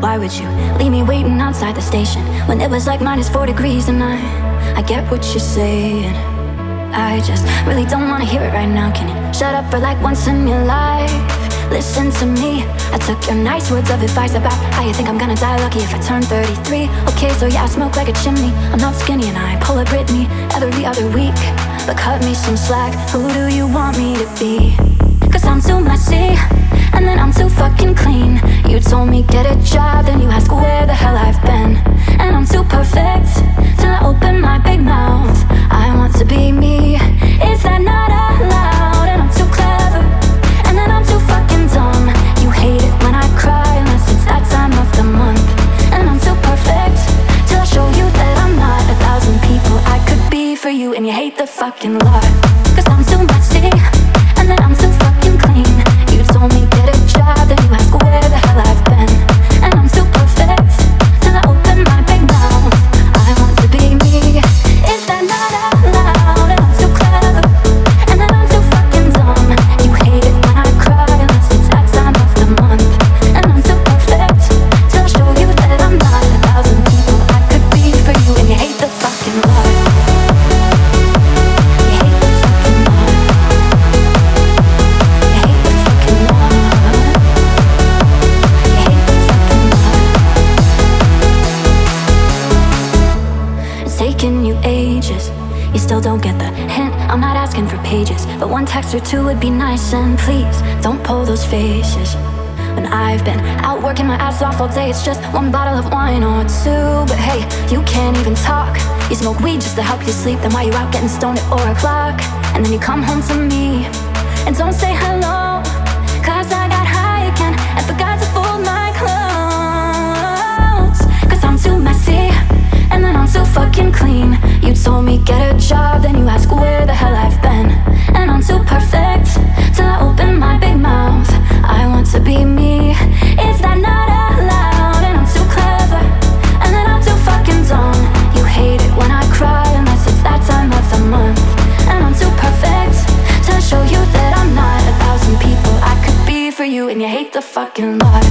Why would you leave me waiting outside the station when it was like -4 degrees and I get what you're saying. I just really don't wanna hear it right now. Can you shut up for like once in your life? Listen to me, I took your nice words of advice about how you think I'm gonna die lucky if I turn 33. Okay, so yeah, I smoke like a chimney. I'm not skinny and I pull a Britney every other week. But cut me some slack, who do you want me to be? Cause I'm too messy, and then I'm too fucking clean. You told me get a job, then you ask where the hell I've been. And I'm too perfect, till I open my big mouth. I want to be me, is that not allowed? And I'm too clever, and then I'm too fucking dumb. You hate it when I cry, unless it's that time of the month. And I'm too perfect, till I show you that I'm not 1,000 people I could be for you, and you hate the fucking lot. Cause I'm too messy, and then I'm too fucking clean. You told me get a job, then you ask where the hell I've been. And I'm too perfect, till I open my big mouth. I want to be me, is that not allowed? And I'm too clever, and then I'm too fucking dumb. You hate it when I cry, unless it's that time of the month. And I'm too perfect, till I show you that I'm not 1,000 people I could be for you, and you hate the fucking lot. Taking you ages, you still don't get the hint. I'm not asking for pages, but one text or two would be nice. And please, don't pull those faces. When I've been out working my ass off all day, it's just one bottle of wine or two. But hey, you can't even talk. You smoke weed just to help you sleep, then why you out getting stoned at 4 o'clock? And then you come home to me and don't say hello, cause I got high again and forgot to fold my clothes. Cause I'm too messy, and then I'm too fucking clean. You told me get a job, then you ask where the hell I've been. And I'm too perfect, till I open my big mouth. I want to be me, is that not allowed? And I'm too clever, and then I'm too fucking dumb. You hate it when I cry, unless it's that time of the month. And I'm too perfect, till I show you that I'm not 1,000 people I could be for you, and you hate the fucking lot.